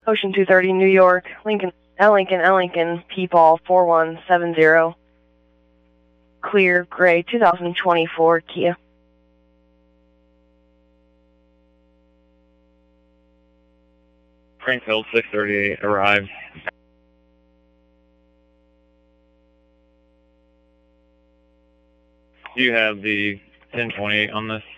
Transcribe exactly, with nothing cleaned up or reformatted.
Ocean two thirty, New York, Lincoln, L Lincoln, L Lincoln, P-Paul four one seven zero. Clear, gray, two thousand twenty-four Kia. Springfield six thirty-eight, arrived. Do you have the ten twenty-eight on this?